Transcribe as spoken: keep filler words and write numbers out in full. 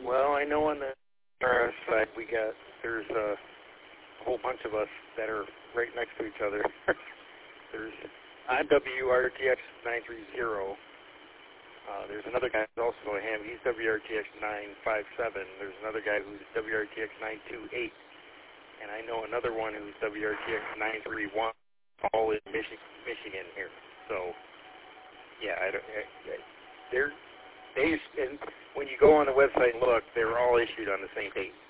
Well, I know on the R S side we got, there's a whole bunch of us that are right next to each other. There's I'm W R T X nine three zero. Uh, there's another guy who's also a ham. He's W R T X nine five seven. There's another guy who's W R T X nine two eight. And I know another one who's W R T X nine three one, all in Michigan, Michigan here. So, yeah, I don't, I, I, they're, they, and when you go on the website and look, they're all issued on the same date.